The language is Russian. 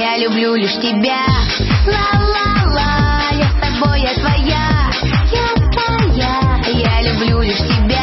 я люблю лишь тебя. Ла-ла-ла, я с тобой, я твоя, я твоя. Я люблю лишь тебя.